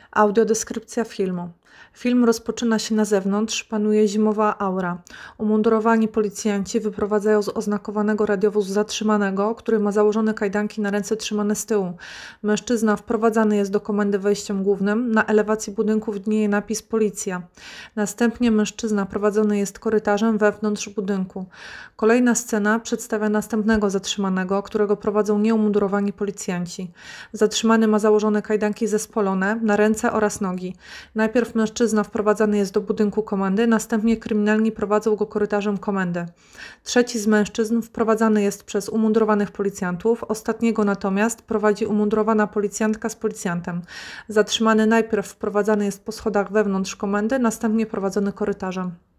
Audiodeskrypcja filmu. Film rozpoczyna się na zewnątrz, panuje zimowa aura. Umundurowani policjanci wyprowadzają z oznakowanego radiowozu zatrzymanego, który ma założone kajdanki na ręce trzymane z tyłu. Mężczyzna wprowadzany jest do komendy wejściem głównym. Na elewacji budynku widnieje napis Policja. Następnie mężczyzna prowadzony jest korytarzem wewnątrz budynku. Kolejna scena przedstawia następnego zatrzymanego, którego prowadzą nieumundurowani policjanci. Zatrzymany ma założone kajdanki zespolone na ręce oraz nogi. Najpierw mężczyzna wprowadzany jest do budynku komendy, następnie kryminalni prowadzą go korytarzem komendy. Trzeci z mężczyzn wprowadzany jest przez umundurowanych policjantów, ostatniego natomiast prowadzi umundurowana policjantka z policjantem. Zatrzymany najpierw wprowadzany jest po schodach wewnątrz komendy, następnie prowadzony korytarzem.